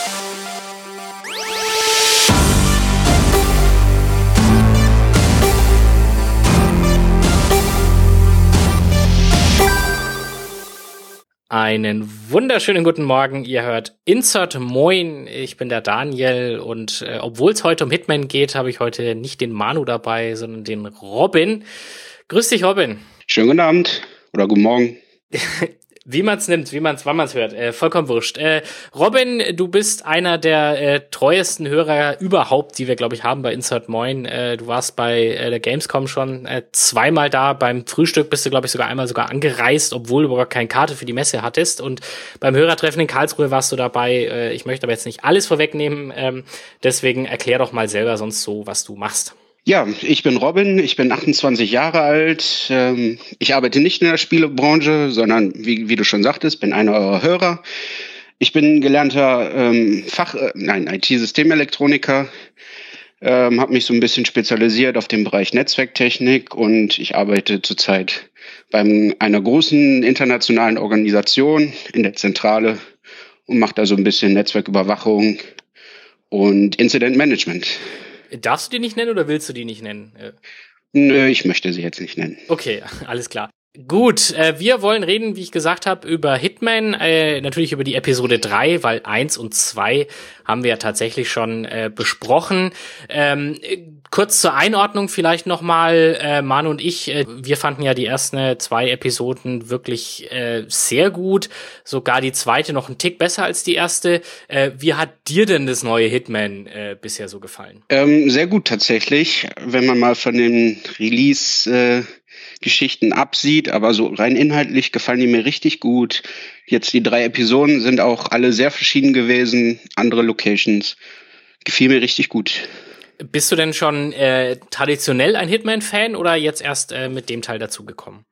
Einen wunderschönen guten Morgen, ihr hört Insert Moin, ich bin der Daniel und obwohl es heute um Hitman geht, habe ich heute nicht den Manu dabei, sondern den Robin. Grüß dich, Robin. Schönen guten Abend oder guten Morgen. Wie man's nimmt, wann man's hört, vollkommen wurscht. Robin, du bist einer der treuesten Hörer überhaupt, die wir, glaube ich, haben bei Insert Moin. Du warst bei der Gamescom schon zweimal da. Beim Frühstück bist du, glaube ich, sogar einmal angereist, obwohl du überhaupt keine Karte für die Messe hattest. Und beim Hörertreffen in Karlsruhe warst du dabei. Ich möchte aber jetzt nicht alles vorwegnehmen. Deswegen erklär doch mal selber sonst so, was du machst. Ja, ich bin Robin, ich bin 28 Jahre alt. Ich arbeite nicht in der Spielebranche, sondern, wie du schon sagtest, bin einer eurer Hörer. Ich bin gelernter IT-Systemelektroniker, habe mich so ein bisschen spezialisiert auf den Bereich Netzwerktechnik und ich arbeite zurzeit bei einer großen internationalen Organisation in der Zentrale und mache da so ein bisschen Netzwerküberwachung und Incident Management. Darfst du die nicht nennen oder willst du die nicht nennen? Nö, ich möchte sie jetzt nicht nennen. Okay, alles klar. Gut, wir wollen reden, wie ich gesagt habe, über Hitman, natürlich über die Episode 3, weil 1 und 2 haben wir ja tatsächlich schon besprochen. Kurz zur Einordnung vielleicht nochmal, Manu und ich, wir fanden ja die ersten 2 Episoden wirklich sehr gut, sogar die zweite noch einen Tick besser als die erste. Wie hat dir denn das neue Hitman bisher so gefallen? Sehr gut tatsächlich, wenn man mal von den Release-Geschichten absieht, aber so rein inhaltlich gefallen die mir richtig gut. Jetzt die 3 Episoden sind auch alle sehr verschieden gewesen, andere Locations. Gefiel mir richtig gut. Bist du denn schon traditionell ein Hitman-Fan oder jetzt erst mit dem Teil dazugekommen?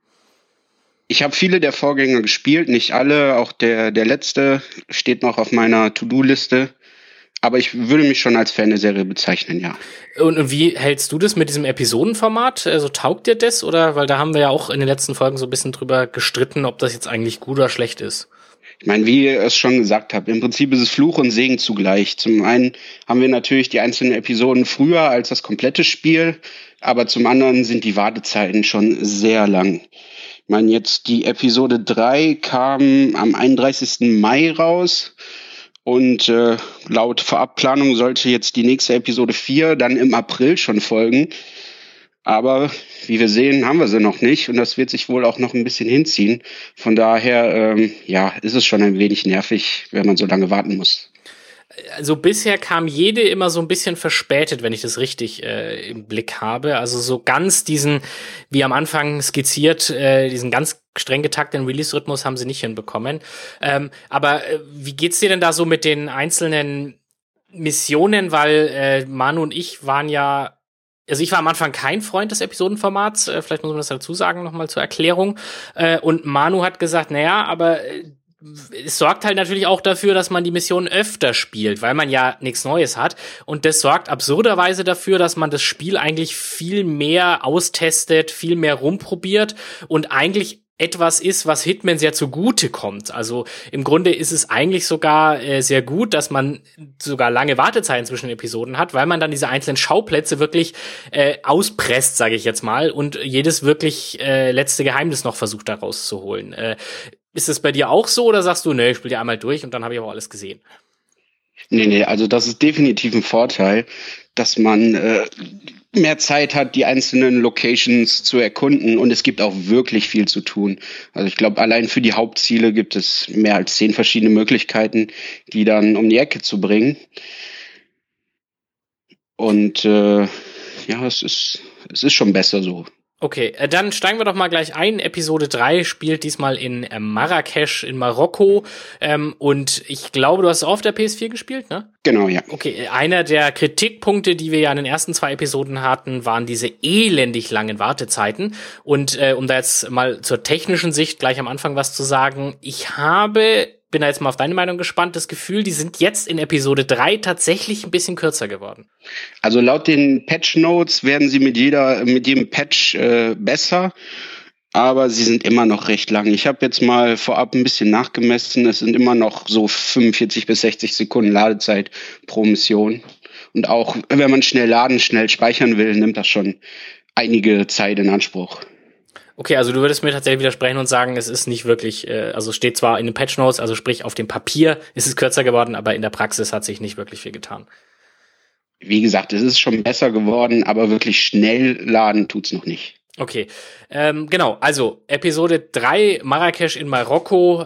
Ich habe viele der Vorgänger gespielt, nicht alle. Auch der letzte steht noch auf meiner To-Do-Liste. Aber ich würde mich schon als Fan der Serie bezeichnen, ja. Und wie hältst du das mit diesem Episodenformat? Also taugt dir das? Oder, weil da haben wir ja auch in den letzten Folgen so ein bisschen drüber gestritten, ob das jetzt eigentlich gut oder schlecht ist. Ich meine, wie ihr es schon gesagt habt, im Prinzip ist es Fluch und Segen zugleich. Zum einen haben wir natürlich die einzelnen Episoden früher als das komplette Spiel, aber zum anderen sind die Wartezeiten schon sehr lang. Ich meine, jetzt die Episode 3 kam am 31. Mai raus und laut Vorabplanung sollte jetzt die nächste Episode 4 dann im April schon folgen. Aber wie wir sehen, haben wir sie noch nicht und das wird sich wohl auch noch ein bisschen hinziehen. Von daher, ist es schon ein wenig nervig, wenn man so lange warten muss. Also bisher kam jede immer so ein bisschen verspätet, wenn ich das richtig im Blick habe. Also so ganz diesen, wie am Anfang skizziert, diesen ganz streng getakteten Release-Rhythmus haben sie nicht hinbekommen. Aber wie geht's dir denn da so mit den einzelnen Missionen? Weil Manu und ich waren ja, also ich war am Anfang kein Freund des Episodenformats, vielleicht muss man das dazu sagen, nochmal zur Erklärung. Und Manu hat gesagt, naja, aber es sorgt halt natürlich auch dafür, dass man die Missionen öfter spielt, weil man ja nichts Neues hat. Und das sorgt absurderweise dafür, dass man das Spiel eigentlich viel mehr austestet, viel mehr rumprobiert und eigentlich etwas ist, was Hitman sehr zugute kommt. Also im Grunde ist es eigentlich sogar sehr gut, dass man sogar lange Wartezeiten zwischen Episoden hat, weil man dann diese einzelnen Schauplätze wirklich auspresst, sage ich jetzt mal, und jedes wirklich letzte Geheimnis noch versucht da rauszuholen. Ist es bei dir auch so oder sagst du, nee, ich spiele die einmal durch und dann habe ich auch alles gesehen? Nee, also das ist definitiv ein Vorteil, dass man mehr Zeit hat, die einzelnen Locations zu erkunden und es gibt auch wirklich viel zu tun. Also ich glaube, allein für die Hauptziele gibt es mehr als 10 verschiedene Möglichkeiten, die dann um die Ecke zu bringen. Und es ist schon besser so. Okay, dann steigen wir doch mal gleich ein. Episode 3 spielt diesmal in Marrakesch in Marokko. Und ich glaube, du hast auf der PS4 gespielt, ne? Genau, ja. Okay, einer der Kritikpunkte, die wir ja in den ersten 2 Episoden hatten, waren diese elendig langen Wartezeiten. Und um da jetzt mal zur technischen Sicht gleich am Anfang was zu sagen, bin da jetzt mal auf deine Meinung gespannt, das Gefühl, die sind jetzt in Episode 3 tatsächlich ein bisschen kürzer geworden. Also laut den Patch Notes werden sie mit jedem Patch besser. aber sie sind immer noch recht lang. Ich habe jetzt mal vorab ein bisschen nachgemessen. Es sind immer noch so 45 bis 60 Sekunden Ladezeit pro Mission. Und auch wenn man schnell laden, schnell speichern will, nimmt das schon einige Zeit in Anspruch. Okay, also du würdest mir tatsächlich widersprechen und sagen, es ist nicht wirklich, also steht zwar in den Patch Notes, also sprich auf dem Papier ist es kürzer geworden, aber in der Praxis hat sich nicht wirklich viel getan. Wie gesagt, es ist schon besser geworden, aber wirklich schnell laden tut's noch nicht. Okay, genau, also Episode 3, Marrakesch in Marokko,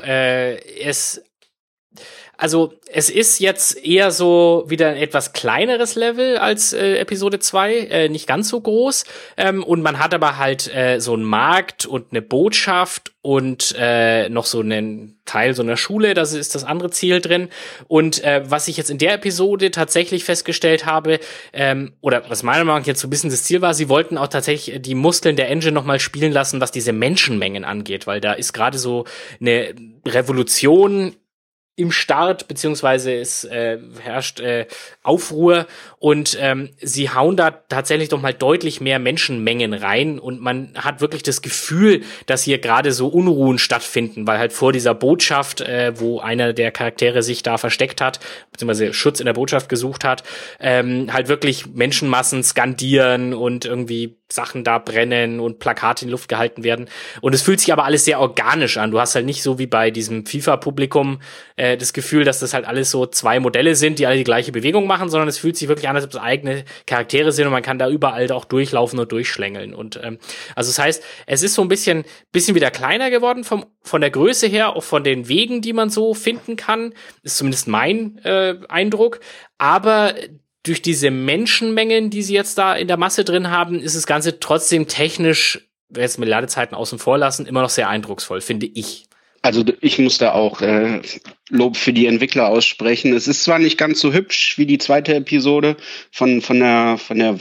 Also es ist jetzt eher so wieder ein etwas kleineres Level als Episode 2, nicht ganz so groß. Und man hat aber halt so einen Markt und eine Botschaft und noch so einen Teil so einer Schule, das ist das andere Ziel drin. Und was ich jetzt in der Episode tatsächlich festgestellt habe, oder was meiner Meinung nach jetzt so ein bisschen das Ziel war, sie wollten auch tatsächlich die Muskeln der Engine nochmal spielen lassen, was diese Menschenmengen angeht, weil da ist gerade so eine Revolution im Start, beziehungsweise es herrscht Aufruhr und sie hauen da tatsächlich doch mal deutlich mehr Menschenmengen rein und man hat wirklich das Gefühl, dass hier gerade so Unruhen stattfinden, weil halt vor dieser Botschaft, wo einer der Charaktere sich da versteckt hat, beziehungsweise Schutz in der Botschaft gesucht hat, halt wirklich Menschenmassen skandieren und irgendwie Sachen da brennen und Plakate in die Luft gehalten werden. Und es fühlt sich aber alles sehr organisch an. Du hast halt nicht so wie bei diesem FIFA-Publikum das Gefühl, dass das halt alles so zwei Modelle sind, die alle die gleiche Bewegung machen, sondern es fühlt sich wirklich an, als ob es eigene Charaktere sind und man kann da überall auch durchlaufen und durchschlängeln. Und also das heißt, es ist so ein bisschen wieder kleiner geworden von der Größe her, auch von den Wegen, die man so finden kann. Ist zumindest mein Eindruck. Aber durch diese Menschenmengen, die sie jetzt da in der Masse drin haben, ist das Ganze trotzdem technisch, jetzt mit Ladezeiten außen vor lassen, immer noch sehr eindrucksvoll, finde ich. Also ich muss da auch Lob für die Entwickler aussprechen. Es ist zwar nicht ganz so hübsch wie die zweite Episode von dem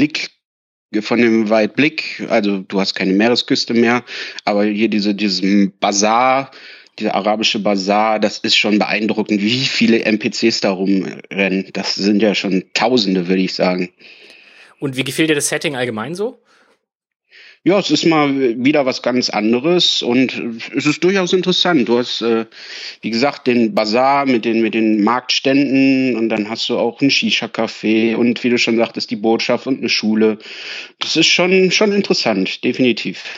Weitblick, also du hast keine Meeresküste mehr, aber hier diesen Bazar, dieser arabische Bazar, das ist schon beeindruckend, wie viele NPCs da rumrennen. Das sind ja schon Tausende, würde ich sagen. Und wie gefällt dir das Setting allgemein so? Ja, es ist mal wieder was ganz anderes und es ist durchaus interessant. Du hast, wie gesagt, den Bazar mit den Marktständen und dann hast du auch ein Shisha-Café und wie du schon sagtest, die Botschaft und eine Schule. Das ist schon interessant, definitiv.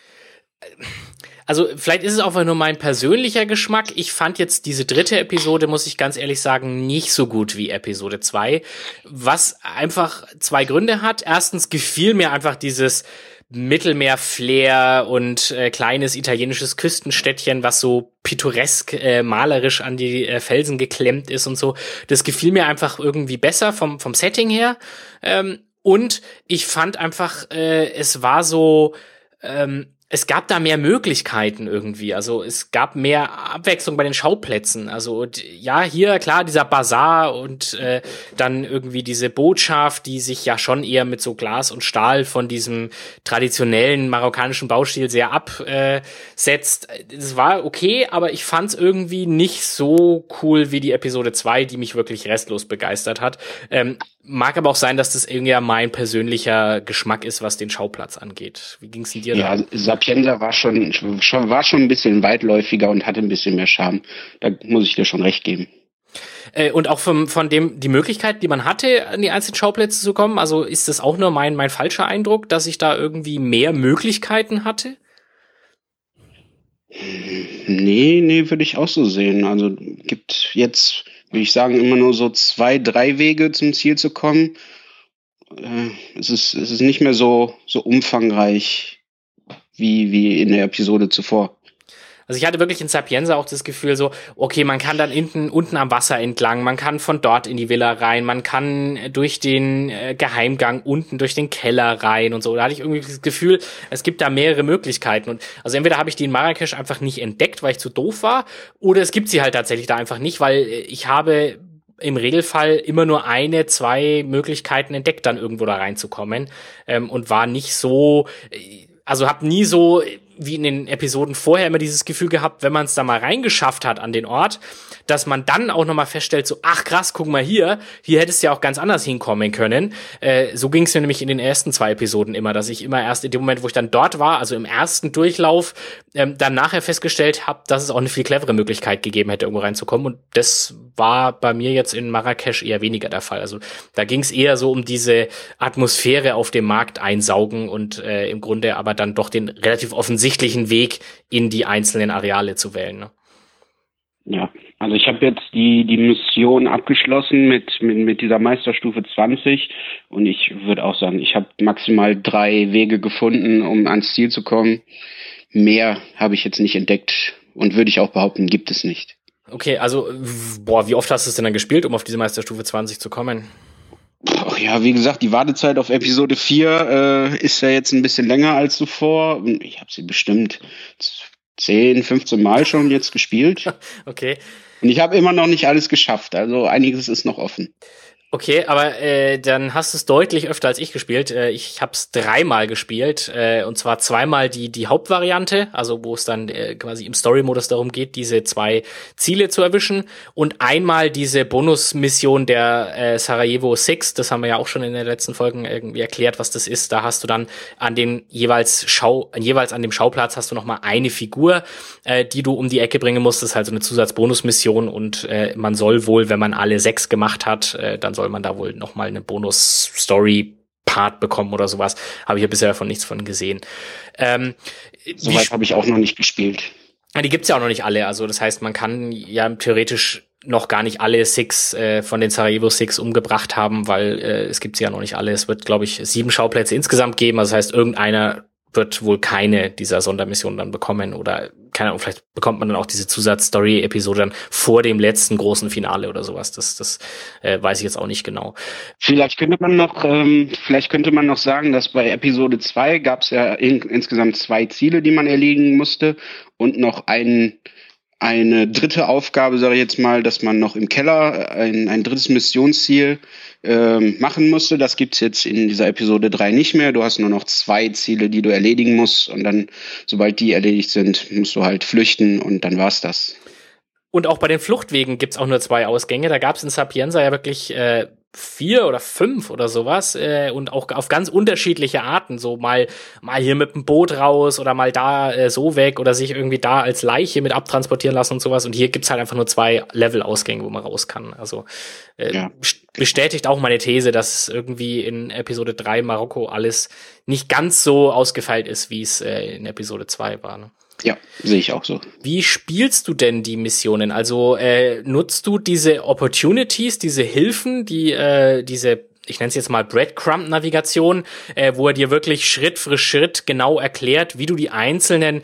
Also vielleicht ist es auch nur mein persönlicher Geschmack. Ich fand jetzt diese dritte Episode, muss ich ganz ehrlich sagen, nicht so gut wie Episode 2. Was einfach zwei Gründe hat. Erstens gefiel mir einfach dieses Mittelmeer-Flair und kleines italienisches Küstenstädtchen, was so pittoresk malerisch an die Felsen geklemmt ist und so. Das gefiel mir einfach irgendwie besser vom Setting her. Und ich fand einfach, es war so es gab da mehr Möglichkeiten irgendwie. Also es gab mehr Abwechslung bei den Schauplätzen. Also ja, hier klar dieser Bazar und dann irgendwie diese Botschaft, die sich ja schon eher mit so Glas und Stahl von diesem traditionellen marokkanischen Baustil sehr absetzt. Es war okay, aber ich fand es irgendwie nicht so cool wie die Episode 2, die mich wirklich restlos begeistert hat. Mag aber auch sein, dass das irgendwie mein persönlicher Geschmack ist, was den Schauplatz angeht. Wie ging's denn dir da? Ja, Sapienza war schon ein bisschen weitläufiger und hatte ein bisschen mehr Charme. Da muss ich dir schon recht geben. Und auch von dem, die Möglichkeit, die man hatte, an die einzelnen Schauplätze zu kommen, also ist das auch nur mein falscher Eindruck, dass ich da irgendwie mehr Möglichkeiten hatte? Nee, würde ich auch so sehen. Also gibt jetzt, würde ich sagen, immer nur so 2, 3 Wege zum Ziel zu kommen. Es ist nicht mehr so umfangreich wie in der Episode zuvor. Also ich hatte wirklich in Sapienza auch das Gefühl so, okay, man kann dann unten am Wasser entlang, man kann von dort in die Villa rein, man kann durch den Geheimgang unten durch den Keller rein und so. Da hatte ich irgendwie das Gefühl, es gibt da mehrere Möglichkeiten. Und also entweder habe ich die in Marrakesch einfach nicht entdeckt, weil ich zu doof war, oder es gibt sie halt tatsächlich da einfach nicht, weil ich habe im Regelfall immer nur 1, 2 Möglichkeiten entdeckt, dann irgendwo da reinzukommen und war nicht so, also habe nie so wie in den Episoden vorher immer dieses Gefühl gehabt, wenn man es da mal reingeschafft hat an den Ort, dass man dann auch nochmal feststellt, so, ach krass, guck mal hier hättest du ja auch ganz anders hinkommen können. So ging es mir nämlich in den ersten 2 Episoden immer, dass ich immer erst in dem Moment, wo ich dann dort war, also im ersten Durchlauf, dann nachher festgestellt habe, dass es auch eine viel clevere Möglichkeit gegeben hätte, irgendwo reinzukommen. Und das war bei mir jetzt in Marrakesch eher weniger der Fall. Also da ging es eher so um diese Atmosphäre auf dem Markt einsaugen und im Grunde aber dann doch den relativ offensichtlichen Weg in die einzelnen Areale zu wählen. Ne? Ja, also ich habe jetzt die Mission abgeschlossen mit dieser Meisterstufe 20 und ich würde auch sagen, ich habe maximal 3 Wege gefunden, um ans Ziel zu kommen. Mehr habe ich jetzt nicht entdeckt und würde ich auch behaupten, gibt es nicht. Okay, also wie oft hast du es denn dann gespielt, um auf diese Meisterstufe 20 zu kommen? Ach ja, wie gesagt, die Wartezeit auf Episode 4 ist ja jetzt ein bisschen länger als zuvor. Ich habe sie bestimmt 10, 15 Mal schon jetzt gespielt. Okay. Und ich habe immer noch nicht alles geschafft. Also einiges ist noch offen. Okay, aber dann hast du es deutlich öfter als ich gespielt. Ich habe es 3-mal gespielt, und zwar 2-mal die Hauptvariante, also wo es dann quasi im Story-Modus darum geht, diese 2 Ziele zu erwischen, und einmal diese Bonusmission der Sarajevo 6. Das haben wir ja auch schon in den letzten Folgen irgendwie erklärt, was das ist. Da hast du dann an den jeweils an dem Schauplatz hast du noch mal eine Figur, die du um die Ecke bringen musst. Das ist halt so eine Zusatzbonusmission, und man soll wohl, wenn man alle 6 gemacht hat, dann soll man da wohl noch mal eine Bonus-Story-Part bekommen oder sowas. Habe ich ja bisher davon nichts von gesehen. Soweit habe ich auch noch nicht gespielt. Die gibt's ja auch noch nicht alle. Also das heißt, man kann ja theoretisch noch gar nicht alle 6 von den Sarajevo 6 umgebracht haben, weil es gibt sie ja noch nicht alle. Es wird, glaube ich, 7 Schauplätze insgesamt geben. Also das heißt, irgendeiner wird wohl keine dieser Sondermissionen dann bekommen, oder keine Ahnung, vielleicht bekommt man dann auch diese Zusatz-Story-Episode dann vor dem letzten großen Finale oder sowas. Das weiß ich jetzt auch nicht genau. Vielleicht könnte man noch sagen, dass bei Episode 2 gab es ja insgesamt 2 Ziele, die man erledigen musste, und noch eine dritte Aufgabe, sage ich jetzt mal, dass man noch im Keller ein drittes Missionsziel machen musste. Das gibt's jetzt in dieser Episode 3 nicht mehr. Du hast nur noch 2 Ziele, die du erledigen musst, und dann, sobald die erledigt sind, musst du halt flüchten, und dann war's das. Und auch bei den Fluchtwegen gibt's auch nur 2 Ausgänge. Da gab's in Sapienza ja wirklich 4 oder 5 oder sowas, und auch auf ganz unterschiedliche Arten, so mal hier mit dem Boot raus oder mal da so weg oder sich irgendwie da als Leiche mit abtransportieren lassen und sowas, und hier gibt's halt einfach nur 2 Level-Ausgänge, wo man raus kann. Also bestätigt auch meine These, dass irgendwie in Episode 3 Marokko alles nicht ganz so ausgefeilt ist, wie es in Episode 2 war, ne? Ja, sehe ich auch so. Wie spielst du denn die Missionen? Also nutzt du diese Opportunities, diese Hilfen, diese, ich nenne es jetzt mal Breadcrumb-Navigation, wo er dir wirklich Schritt für Schritt genau erklärt, wie du die einzelnen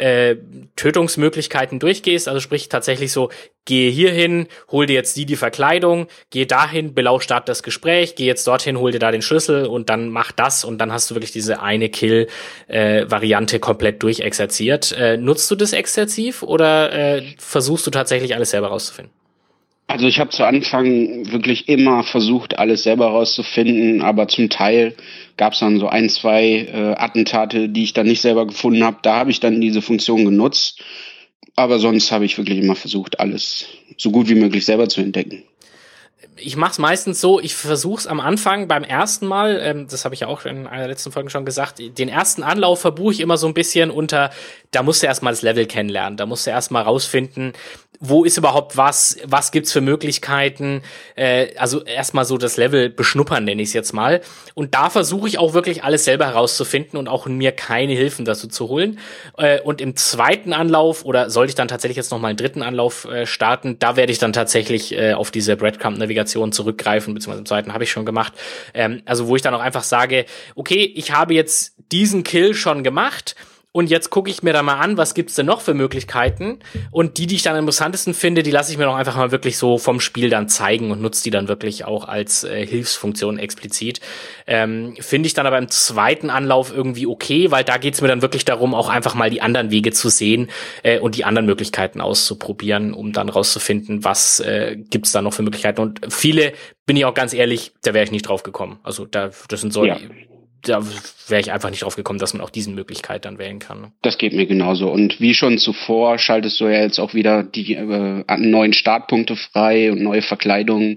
Tötungsmöglichkeiten durchgehst? Also sprich tatsächlich so, gehe hierhin, hol dir jetzt die Verkleidung, geh dahin, belausch dort das Gespräch, geh jetzt dorthin, hol dir da den Schlüssel und dann mach das, und dann hast du wirklich diese eine Kill-Variante komplett durchexerziert. Nutzt du das exzessiv oder versuchst du tatsächlich alles selber rauszufinden? Also ich habe zu Anfang wirklich immer versucht, alles selber rauszufinden, aber zum Teil gab es dann so 1, 2 Attentate, die ich dann nicht selber gefunden habe. Da habe ich dann diese Funktion genutzt, aber sonst habe ich wirklich immer versucht, alles so gut wie möglich selber zu entdecken. Ich mach's meistens so, ich versuch's am Anfang beim ersten Mal, das habe ich ja auch in einer der letzten Folgen schon gesagt, den ersten Anlauf verbuche ich immer so ein bisschen unter, da musst du erstmal das Level kennenlernen, da musst du erstmal rausfinden, wo ist überhaupt was gibt's für Möglichkeiten, also erstmal so das Level beschnuppern, nenne ich es jetzt mal. Und da versuche ich auch wirklich alles selber herauszufinden und auch mir keine Hilfen dazu zu holen. Und im zweiten Anlauf, oder sollte ich dann tatsächlich jetzt noch mal einen dritten Anlauf starten, da werde ich dann tatsächlich auf diese Breadcrumb-Navigation zurückgreifen, beziehungsweise im zweiten habe ich schon gemacht. Also wo ich dann auch einfach sage, okay, ich habe jetzt diesen Kill schon gemacht, und jetzt gucke ich mir da mal an, was gibt's denn noch für Möglichkeiten, und die ich dann am interessantesten finde, die lasse ich mir doch einfach mal wirklich so vom Spiel dann zeigen und nutze die dann wirklich auch als Hilfsfunktion explizit. Finde ich dann aber im zweiten Anlauf irgendwie okay, weil da geht's mir dann wirklich darum, auch einfach mal die anderen Wege zu sehen und die anderen Möglichkeiten auszuprobieren, um dann rauszufinden, was gibt's da noch für Möglichkeiten. Und viele, bin ich auch ganz ehrlich, da wäre ich nicht drauf gekommen. Also das sind so da wäre ich einfach nicht drauf gekommen, dass man auch diese Möglichkeit dann wählen kann. Ne? Das geht mir genauso. Und wie schon zuvor schaltest du ja jetzt auch wieder die neuen Startpunkte frei und neue Verkleidungen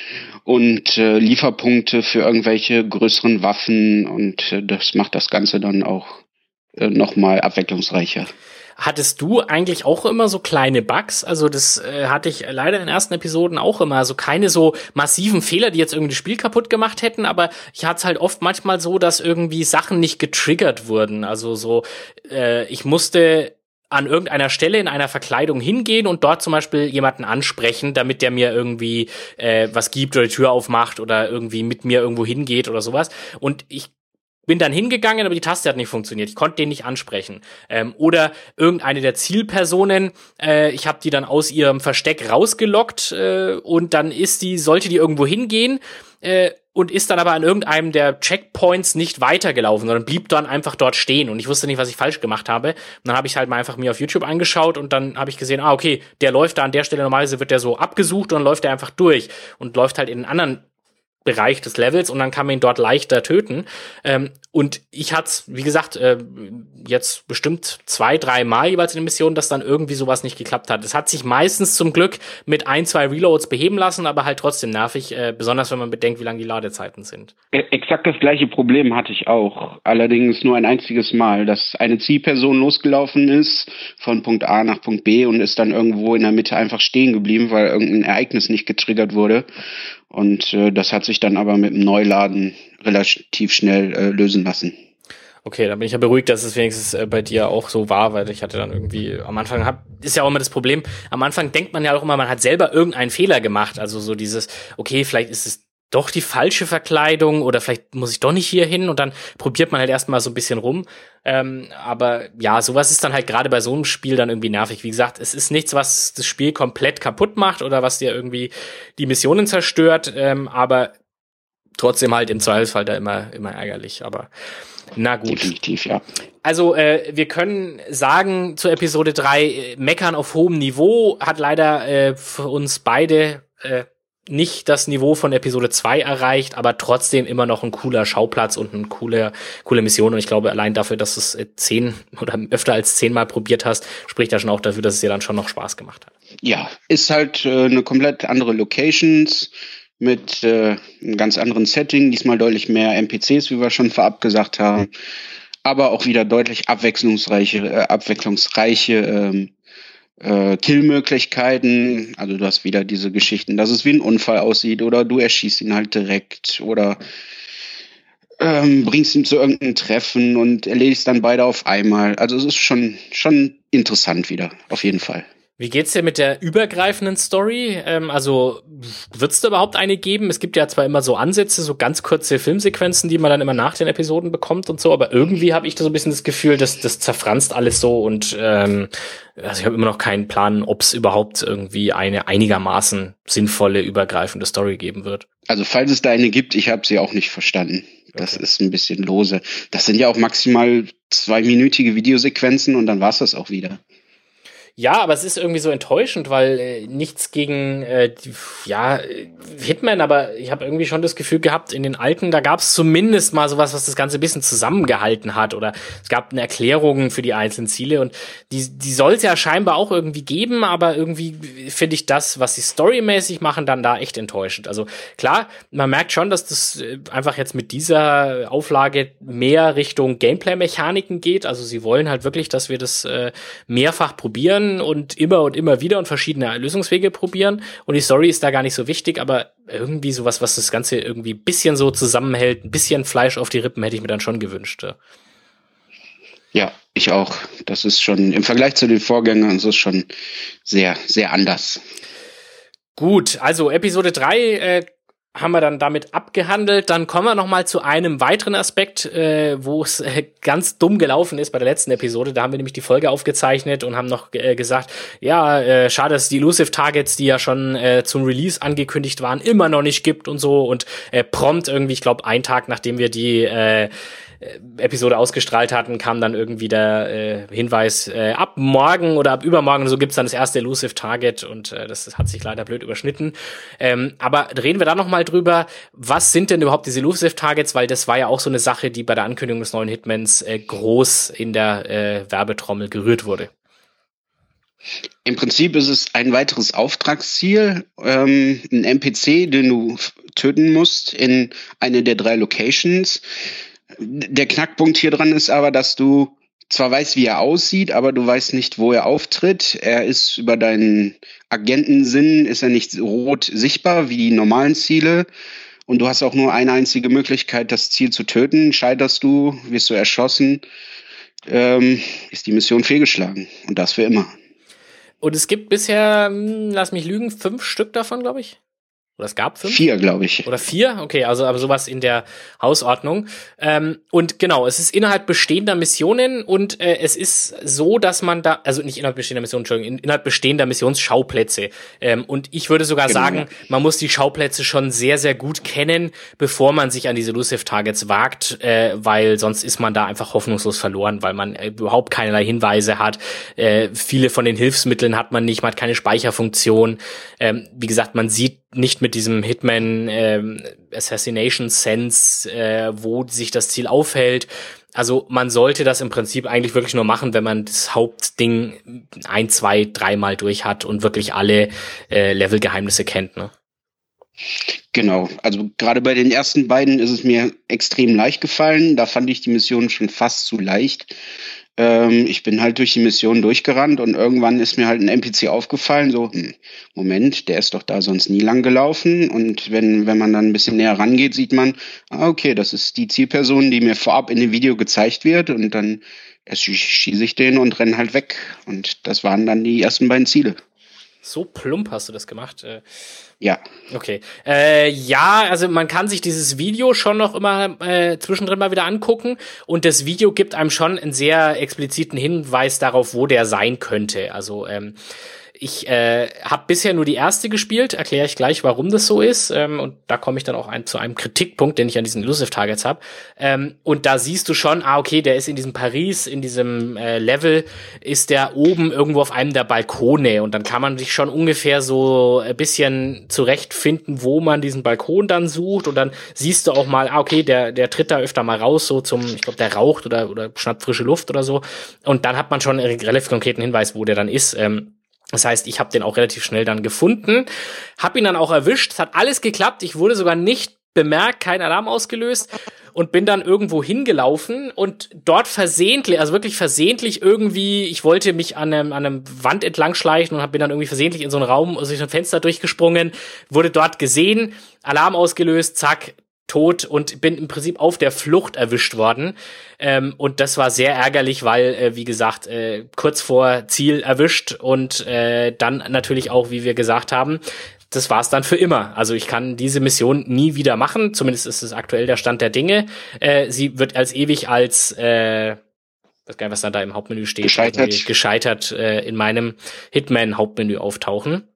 und Lieferpunkte für irgendwelche größeren Waffen. Und das macht das Ganze dann auch nochmal abwechslungsreicher. Hattest du eigentlich auch immer so kleine Bugs? Also das hatte ich leider in den ersten Episoden auch immer. Also keine so massiven Fehler, die jetzt irgendwie das Spiel kaputt gemacht hätten, aber ich hatte es halt oft manchmal so, dass irgendwie Sachen nicht getriggert wurden. Also so, ich musste an irgendeiner Stelle in einer Verkleidung hingehen und dort zum Beispiel jemanden ansprechen, damit der mir irgendwie was gibt oder die Tür aufmacht oder irgendwie mit mir irgendwo hingeht oder sowas. Und ich bin dann hingegangen, aber die Taste hat nicht funktioniert. Ich konnte den nicht ansprechen. Oder irgendeine der Zielpersonen, ich habe die dann aus ihrem Versteck rausgelockt und dann sollte die irgendwo hingehen und ist dann aber an irgendeinem der Checkpoints nicht weitergelaufen, sondern blieb dann einfach dort stehen und ich wusste nicht, was ich falsch gemacht habe. Und dann habe ich halt mal einfach mir auf YouTube angeschaut und dann habe ich gesehen, okay, der läuft da an der Stelle, normalerweise wird der so abgesucht und dann läuft der einfach durch und läuft halt in einen anderen Bereich des Levels und dann kann man ihn dort leichter töten. Und ich hatte wie gesagt, jetzt bestimmt 2-3 Mal jeweils in den Missionen, dass dann irgendwie sowas nicht geklappt hat. Es hat sich meistens zum Glück mit 1-2 Reloads beheben lassen, aber halt trotzdem nervig, besonders wenn man bedenkt, wie lang die Ladezeiten sind. Exakt das gleiche Problem hatte ich auch. Allerdings nur ein einziges Mal, dass eine Zielperson losgelaufen ist von Punkt A nach Punkt B und ist dann irgendwo in der Mitte einfach stehen geblieben, weil irgendein Ereignis nicht getriggert wurde. Und das hat sich dann aber mit dem Neuladen relativ schnell lösen lassen. Okay, dann bin ich ja beruhigt, dass es wenigstens bei dir auch so war, weil ich hatte dann irgendwie am Anfang ist ja auch immer das Problem, am Anfang denkt man ja auch immer, man hat selber irgendeinen Fehler gemacht. Also so dieses, okay, vielleicht ist es doch die falsche Verkleidung oder vielleicht muss ich doch nicht hier hin und dann probiert man halt erstmal so ein bisschen rum. Aber ja, sowas ist dann halt gerade bei so einem Spiel dann irgendwie nervig. Wie gesagt, es ist nichts, was das Spiel komplett kaputt macht oder was dir irgendwie die Missionen zerstört, aber trotzdem halt im Zweifelsfall da immer ärgerlich. Aber na gut. Definitiv, ja. Also wir können sagen zu Episode 3, Meckern auf hohem Niveau hat leider für uns beide nicht das Niveau von Episode 2 erreicht, aber trotzdem immer noch ein cooler Schauplatz und eine coole Mission. Und ich glaube, allein dafür, dass du es 10 oder öfter als 10 Mal probiert hast, spricht ja schon auch dafür, dass es dir dann schon noch Spaß gemacht hat. Ja, ist halt eine komplett andere Locations mit einem ganz anderen Setting. Diesmal deutlich mehr NPCs, wie wir schon vorab gesagt haben. Aber auch wieder deutlich abwechslungsreiche Killmöglichkeiten, also du hast wieder diese Geschichten, dass es wie ein Unfall aussieht oder du erschießt ihn halt direkt oder bringst ihn zu irgendeinem Treffen und erledigst dann beide auf einmal. Also es ist schon interessant wieder, auf jeden Fall. Wie geht's dir mit der übergreifenden Story? Also wird's da überhaupt eine geben? Es gibt ja zwar immer so Ansätze, so ganz kurze Filmsequenzen, die man dann immer nach den Episoden bekommt und so, aber irgendwie habe ich da so ein bisschen das Gefühl, dass das zerfranst alles so und also ich habe immer noch keinen Plan, ob es überhaupt irgendwie eine einigermaßen sinnvolle, übergreifende Story geben wird. Also falls es da eine gibt, ich habe sie auch nicht verstanden. Das ist ein bisschen lose. Das sind ja auch maximal 2-minütige Videosequenzen und dann war's das auch wieder. Ja, aber es ist irgendwie so enttäuschend, weil nichts gegen Hitman, aber ich habe irgendwie schon das Gefühl gehabt, in den alten, da gab es zumindest mal sowas, was das Ganze ein bisschen zusammengehalten hat oder es gab eine Erklärung für die einzelnen Ziele und die soll es ja scheinbar auch irgendwie geben, aber irgendwie finde ich das, was sie storymäßig machen, dann da echt enttäuschend. Also klar, man merkt schon, dass das einfach jetzt mit dieser Auflage mehr Richtung Gameplay-Mechaniken geht, also sie wollen halt wirklich, dass wir das mehrfach probieren und immer wieder und verschiedene Lösungswege probieren und die Story ist da gar nicht so wichtig, aber irgendwie sowas, was das Ganze irgendwie ein bisschen so zusammenhält, ein bisschen Fleisch auf die Rippen hätte ich mir dann schon gewünscht. Ja, ich auch. Das ist schon, im Vergleich zu den Vorgängern, das ist schon sehr, sehr anders. Gut, also Episode 3 haben wir dann damit abgehandelt. Dann kommen wir noch mal zu einem weiteren Aspekt, wo es ganz dumm gelaufen ist bei der letzten Episode. Da haben wir nämlich die Folge aufgezeichnet und haben noch gesagt, ja, schade, dass es die Elusive Targets, die ja schon zum Release angekündigt waren, immer noch nicht gibt und so. Und prompt irgendwie, ich glaube, einen Tag, nachdem wir die Episode ausgestrahlt hatten, kam dann irgendwie der Hinweis, ab morgen oder ab übermorgen so gibt's dann das erste Elusive Target und das hat sich leider blöd überschnitten. Aber reden wir da noch mal drüber, was sind denn überhaupt diese Elusive Targets, weil das war ja auch so eine Sache, die bei der Ankündigung des neuen Hitmans groß in der Werbetrommel gerührt wurde. Im Prinzip ist es ein weiteres Auftragsziel, ein NPC, den du töten musst in eine der 3 Locations. Der Knackpunkt hier dran ist aber, dass du zwar weißt, wie er aussieht, aber du weißt nicht, wo er auftritt. Er ist über deinen Agentensinn, ist er nicht rot sichtbar wie die normalen Ziele. Und du hast auch nur eine einzige Möglichkeit, das Ziel zu töten. Scheiterst du, wirst du erschossen, ist die Mission fehlgeschlagen. Und das für immer. Und es gibt bisher, lass mich lügen, 5 Stück davon, glaube ich. Oder es gab 5? 4, glaube ich. Oder 4? Okay, also aber sowas in der Hausordnung. Und genau, es ist innerhalb bestehender Missionen und es ist so, dass man da, also nicht innerhalb bestehender Missionen, Entschuldigung, innerhalb bestehender Missionsschauplätze. Und ich würde sogar sagen, man muss die Schauplätze schon sehr, sehr gut kennen, bevor man sich an diese Elusive Targets wagt, weil sonst ist man da einfach hoffnungslos verloren, weil man überhaupt keinerlei Hinweise hat. Viele von den Hilfsmitteln hat man nicht, man hat keine Speicherfunktion. Wie gesagt, man sieht nicht mit diesem Hitman Assassination Sense, wo sich das Ziel aufhält. Also man sollte das im Prinzip eigentlich wirklich nur machen, wenn man das Hauptding 1, 2, 3 Mal durch hat und wirklich alle Levelgeheimnisse kennt, ne? Genau, also gerade bei den ersten beiden ist es mir extrem leicht gefallen. Da fand ich die Mission schon fast zu leicht. Ich bin halt durch die Mission durchgerannt und irgendwann ist mir halt ein NPC aufgefallen, so, Moment, der ist doch da sonst nie lang gelaufen. Und wenn man dann ein bisschen näher rangeht, sieht man, okay, das ist die Zielperson, die mir vorab in dem Video gezeigt wird und dann schieße ich den und renne halt weg. Und das waren dann die ersten beiden Ziele. So plump hast du das gemacht. Ja. Okay. Ja, also man kann sich dieses Video schon noch immer zwischendrin mal wieder angucken und das Video gibt einem schon einen sehr expliziten Hinweis darauf, wo der sein könnte. Also ich habe bisher nur die erste gespielt, erkläre ich gleich, warum das so ist. Und da komme ich dann auch zu einem Kritikpunkt, den ich an diesen Elusive Targets habe. Und da siehst du schon, okay, der ist in diesem Paris, in diesem Level, ist der oben irgendwo auf einem der Balkone. Und dann kann man sich schon ungefähr so ein bisschen zurechtfinden, wo man diesen Balkon dann sucht. Und dann siehst du auch mal, okay, der tritt da öfter mal raus, so ich glaube, der raucht oder schnappt frische Luft oder so. Und dann hat man schon einen relativ konkreten Hinweis, wo der dann ist. Das heißt, ich habe den auch relativ schnell dann gefunden, habe ihn dann auch erwischt, es hat alles geklappt, ich wurde sogar nicht bemerkt, kein Alarm ausgelöst und bin dann irgendwo hingelaufen und dort versehentlich, also wirklich versehentlich irgendwie, ich wollte mich an einem Wand entlang schleichen und bin dann irgendwie versehentlich in so einen Raum, also durch ein Fenster durchgesprungen, wurde dort gesehen, Alarm ausgelöst, zack, tot und bin im Prinzip auf der Flucht erwischt worden. Und das war sehr ärgerlich, weil, wie gesagt, kurz vor Ziel erwischt und dann natürlich auch, wie wir gesagt haben, das war's dann für immer. Also ich kann diese Mission nie wieder machen, zumindest ist es aktuell der Stand der Dinge. Sie wird als ewig als weiß gar nicht, was da im Hauptmenü steht, gescheitert in meinem Hitman-Hauptmenü auftauchen.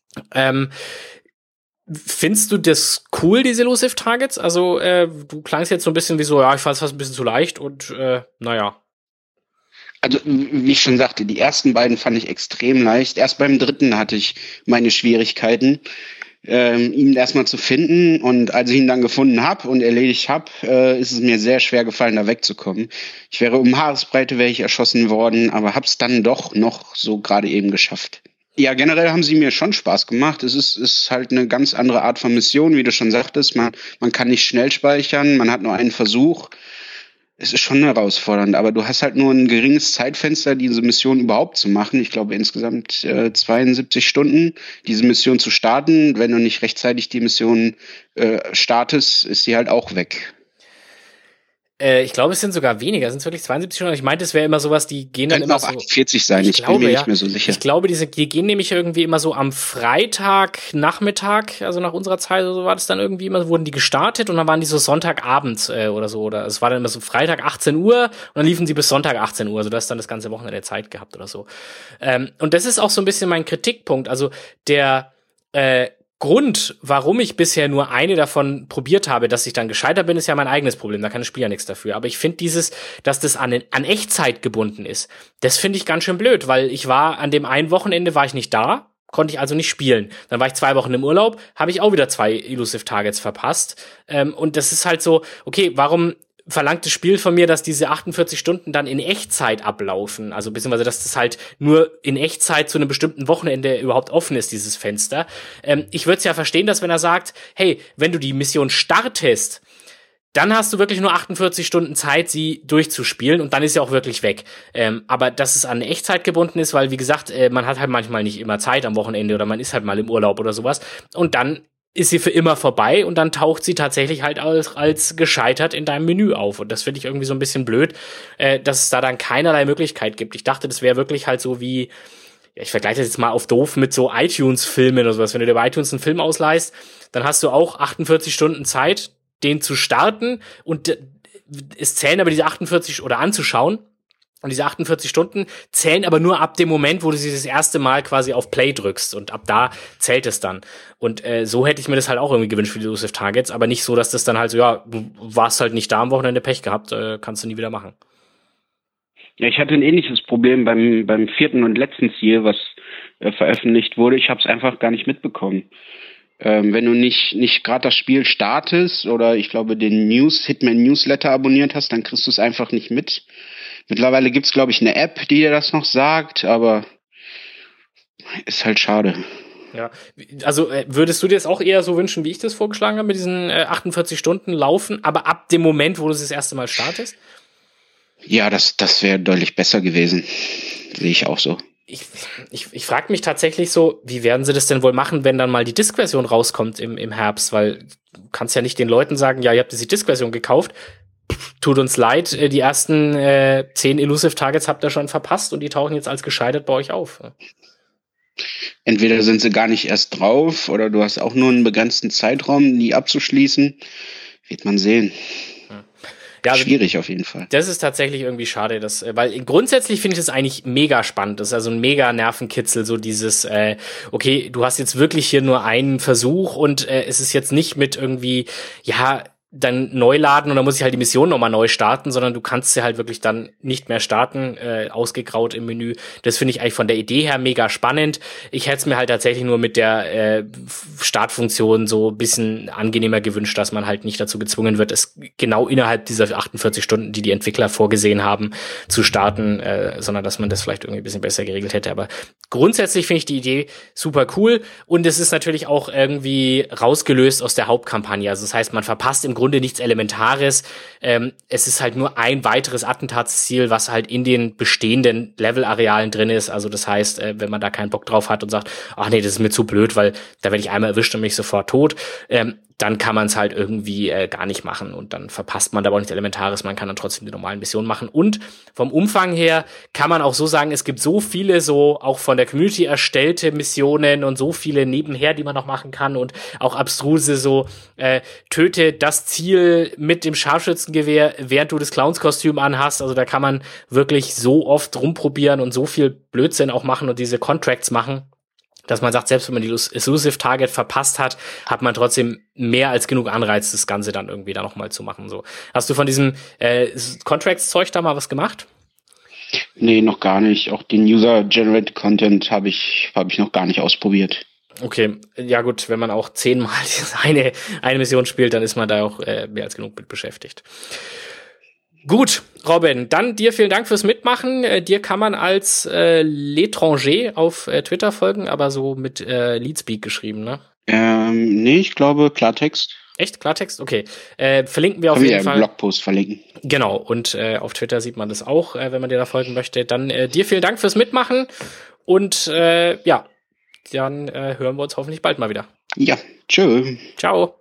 Findest du das cool, diese Elusive Targets? Also, du klangst jetzt so ein bisschen wie so, ja, ich fand es fast ein bisschen zu leicht und naja. Also, wie ich schon sagte, die ersten beiden fand ich extrem leicht. Erst beim dritten hatte ich meine Schwierigkeiten, ihn erstmal zu finden. Und als ich ihn dann gefunden habe und erledigt habe, ist es mir sehr schwer gefallen, da wegzukommen. Ich wäre um Haaresbreite wäre ich erschossen worden, aber hab's dann doch noch so gerade eben geschafft. Ja, generell haben sie mir schon Spaß gemacht. Es ist halt eine ganz andere Art von Mission, wie du schon sagtest. Man kann nicht schnell speichern, man hat nur einen Versuch. Es ist schon herausfordernd, aber du hast halt nur ein geringes Zeitfenster, diese Mission überhaupt zu machen. Ich glaube insgesamt 72 Stunden, diese Mission zu starten. Wenn du nicht rechtzeitig die Mission startest, ist die halt auch weg. Ich glaube, es sind sogar weniger. Sind es wirklich 72 Stunden? Ich meinte, es wäre immer sowas, die gehen dann Könnten immer auch so. 48 sein, ich bin mir nicht mehr so sicher. Ich glaube, die gehen nämlich irgendwie immer so am Freitagnachmittag, also nach unserer Zeit, so war das dann irgendwie immer, wurden die gestartet und dann waren die so Sonntagabend oder so. Oder es war dann immer so Freitag 18 Uhr und dann liefen sie bis Sonntag 18 Uhr. Also du hast dann das ganze Wochenende Zeit gehabt oder so. Und das ist auch so ein bisschen mein Kritikpunkt. Also der Grund, warum ich bisher nur eine davon probiert habe, dass ich dann gescheitert bin, ist ja mein eigenes Problem. Da kann das Spiel ja nichts dafür. Aber ich finde dass das an Echtzeit gebunden ist, das finde ich ganz schön blöd, weil ich war an dem einen Wochenende war ich nicht da, konnte ich also nicht spielen. Dann war ich 2 Wochen im Urlaub, habe ich auch wieder 2 Elusive Targets verpasst. Und das ist halt so, okay, warum verlangt das Spiel von mir, dass diese 48 Stunden dann in Echtzeit ablaufen, also beziehungsweise, dass das halt nur in Echtzeit zu einem bestimmten Wochenende überhaupt offen ist, dieses Fenster. Ich würde es ja verstehen, dass wenn er sagt, hey, wenn du die Mission startest, dann hast du wirklich nur 48 Stunden Zeit, sie durchzuspielen und dann ist sie auch wirklich weg. Aber dass es an Echtzeit gebunden ist, weil, wie gesagt, man hat halt manchmal nicht immer Zeit am Wochenende oder man ist halt mal im Urlaub oder sowas und dann ist sie für immer vorbei und dann taucht sie tatsächlich halt als gescheitert in deinem Menü auf. Und das finde ich irgendwie so ein bisschen blöd, dass es da dann keinerlei Möglichkeit gibt. Ich dachte, das wäre wirklich halt so wie, ja, ich vergleiche das jetzt mal auf doof mit so iTunes-Filmen oder sowas. Wenn du dir bei iTunes einen Film ausleihst, dann hast du auch 48 Stunden Zeit, den zu starten und es zählen aber diese 48 oder anzuschauen. Und diese 48 Stunden zählen aber nur ab dem Moment, wo du sie das erste Mal quasi auf Play drückst. Und ab da zählt es dann. Und so hätte ich mir das halt auch irgendwie gewünscht für die Elusive Targets. Aber nicht so, dass das dann halt so, ja, du warst halt nicht da am Wochenende, Pech gehabt, kannst du nie wieder machen. Ja, ich hatte ein ähnliches Problem beim 4. und letzten Ziel, was veröffentlicht wurde. Ich habe es einfach gar nicht mitbekommen. Wenn du nicht gerade das Spiel startest oder ich glaube den Hitman Newsletter abonniert hast, dann kriegst du es einfach nicht mit. Mittlerweile gibt's, glaube ich, eine App, die dir das noch sagt, aber ist halt schade. Ja, also würdest du dir das auch eher so wünschen, wie ich das vorgeschlagen habe, mit diesen 48 Stunden laufen, aber ab dem Moment, wo du es das erste Mal startest? Ja, das wäre deutlich besser gewesen. Sehe ich auch so. Ich frage mich tatsächlich so, wie werden sie das denn wohl machen, wenn dann mal die Disk-Version rauskommt im Herbst? Weil du kannst ja nicht den Leuten sagen, ja, ihr habt diese Disk-Version gekauft, tut uns leid, die ersten 10 Elusive Targets habt ihr schon verpasst und die tauchen jetzt als gescheitert bei euch auf. Entweder sind sie gar nicht erst drauf oder du hast auch nur einen begrenzten Zeitraum, die abzuschließen. Wird man sehen. Ja, also schwierig auf jeden Fall. Das ist tatsächlich irgendwie schade, weil grundsätzlich finde ich das eigentlich mega spannend. Das ist also ein mega Nervenkitzel, so dieses, okay, du hast jetzt wirklich hier nur einen Versuch und es ist jetzt nicht mit irgendwie, ja, dann neu laden und dann muss ich halt die Mission nochmal neu starten, sondern du kannst sie halt wirklich dann nicht mehr starten, ausgegraut im Menü. Das finde ich eigentlich von der Idee her mega spannend. Ich hätte es mir halt tatsächlich nur mit der Startfunktion so ein bisschen angenehmer gewünscht, dass man halt nicht dazu gezwungen wird, es genau innerhalb dieser 48 Stunden, die Entwickler vorgesehen haben, zu starten, sondern dass man das vielleicht irgendwie ein bisschen besser geregelt hätte. Aber grundsätzlich finde ich die Idee super cool und es ist natürlich auch irgendwie rausgelöst aus der Hauptkampagne. Also das heißt, man verpasst im Grunde nichts Elementares. Es ist halt nur ein weiteres Attentatsziel, was halt in den bestehenden Levelarealen drin ist. Also das heißt, wenn man da keinen Bock drauf hat und sagt, ach nee, das ist mir zu blöd, weil da werde ich einmal erwischt und bin ich sofort tot, dann kann man es halt irgendwie gar nicht machen und dann verpasst man da aber auch nichts Elementares. Man kann dann trotzdem die normalen Missionen machen. Und vom Umfang her kann man auch so sagen, es gibt so viele so auch von der Community erstellte Missionen und so viele nebenher, die man noch machen kann und auch abstruse so töte das Ziel mit dem Scharfschützengewehr, während du das Clownskostüm anhast. Also da kann man wirklich so oft rumprobieren und so viel Blödsinn auch machen und diese Contracts machen, dass man sagt, selbst wenn man die Elusive Target verpasst hat, hat man trotzdem mehr als genug Anreiz, das Ganze dann irgendwie da nochmal zu machen. So, hast du von diesem Contracts-Zeug da mal was gemacht? Nee, noch gar nicht. Auch den User-Generated Content habe ich noch gar nicht ausprobiert. Okay, ja gut, wenn man auch 10-mal eine Mission spielt, dann ist man da auch mehr als genug mit beschäftigt. Gut, Robin, dann dir vielen Dank fürs Mitmachen. Dir kann man als L'étranger auf Twitter folgen, aber so mit Leadspeak geschrieben, ne? Nee, ich glaube Klartext. Echt? Klartext? Okay. Verlinken wir auf jeden Fall. Einen Blogpost verlinken. Genau, und auf Twitter sieht man das auch, wenn man dir da folgen möchte. Dann dir vielen Dank fürs Mitmachen und ja, dann hören wir uns hoffentlich bald mal wieder. Ja, tschö. Ciao.